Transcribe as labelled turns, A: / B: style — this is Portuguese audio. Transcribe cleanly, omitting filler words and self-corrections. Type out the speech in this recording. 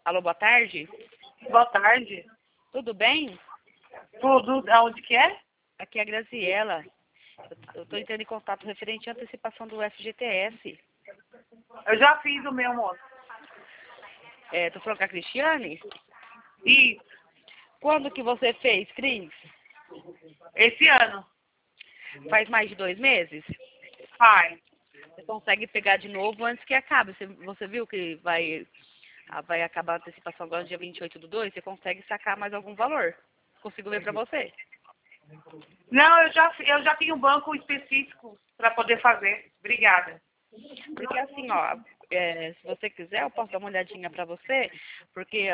A: Alô, boa tarde.
B: Boa tarde.
A: Tudo bem?
B: Tudo, aonde que é?
A: Aqui é a Graziela. Eu estou entrando em contato referente à antecipação do FGTS.
B: Eu já fiz o meu, moço.
A: Tô falando com a Cristiane?
B: E
A: Quando que você fez, Cris?
B: esse ano,
A: Faz mais de 2 meses?
B: pai.
A: Você consegue pegar de novo antes que acabe. Você viu que vai acabar a antecipação agora no dia 28/2? Você consegue sacar mais algum valor? Consigo ver para você.
B: Não, eu já tenho um banco específico para poder fazer. Obrigada.
A: Porque assim, ó, se você quiser, eu posso dar uma olhadinha para você, porque